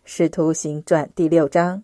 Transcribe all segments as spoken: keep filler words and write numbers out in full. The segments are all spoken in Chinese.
使徒行传第六章。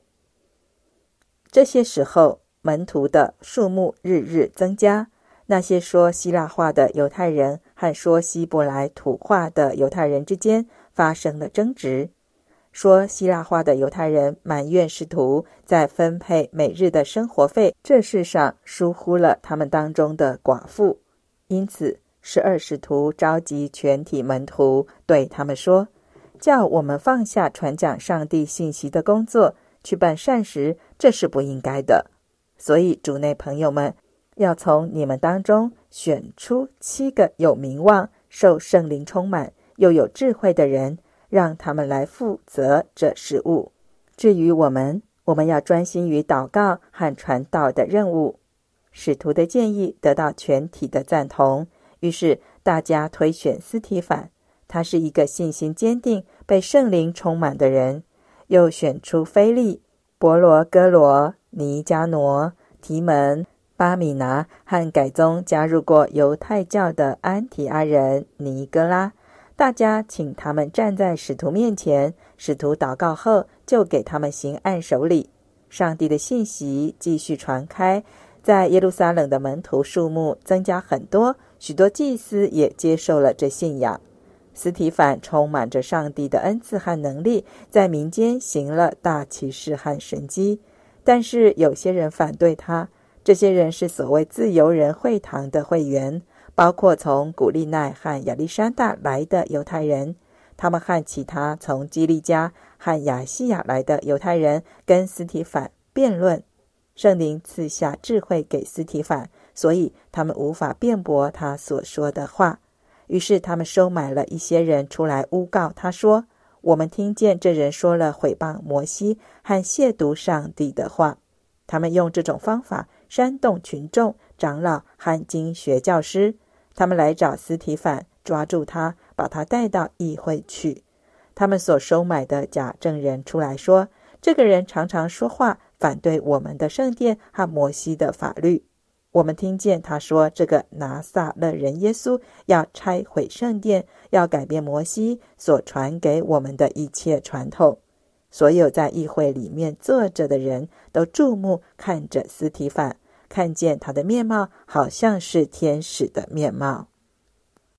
这些时候，门徒的数目日日增加，那些说希腊话的犹太人和说希伯来土话的犹太人之间发生了争执。说希腊话的犹太人埋怨使徒在分配每日的生活费这事上疏忽了他们当中的寡妇，因此十二使徒召集全体门徒，对他们说，叫我们放下传讲上帝信息的工作，去办善事，这是不应该的。所以主内朋友们，要从你们当中选出七个有名望、受圣灵充满又有智慧的人，让他们来负责这事务。至于我们，我们要专心于祷告和传道的任务。使徒的建议得到全体的赞同，于是大家推选司提反，他是一个信心坚定、被圣灵充满的人。又选出腓利、伯罗哥罗、尼加挪、提门、巴米拿和改宗加入过犹太教的安提阿人尼哥拉。大家请他们站在使徒面前，使徒祷告后就给他们行按手礼。上帝的信息继续传开，在耶路撒冷的门徒数目增加很多，许多祭司也接受了这信仰。司提反充满着上帝的恩赐和能力，在民间行了大奇事和神迹。但是有些人反对他，这些人是所谓自由人会堂的会员，包括从古利奈和亚历山大来的犹太人。他们和其他从基利家和亚细亚来的犹太人跟司提反辩论。圣灵赐下智慧给司提反，所以他们无法辩驳他所说的话。于是他们收买了一些人出来诬告他，说，我们听见这人说了毁谤摩西和亵渎上帝的话。他们用这种方法煽动群众、长老和经学教师。他们来找司提反，抓住他，把他带到议会去。他们所收买的假证人出来说，这个人常常说话反对我们的圣殿和摩西的法律。我们听见他说，这个拿撒勒人耶稣要拆毁圣殿，要改变摩西所传给我们的一切传统。所有在议会里面坐着的人都注目看着司提反，看见他的面貌好像是天使的面貌。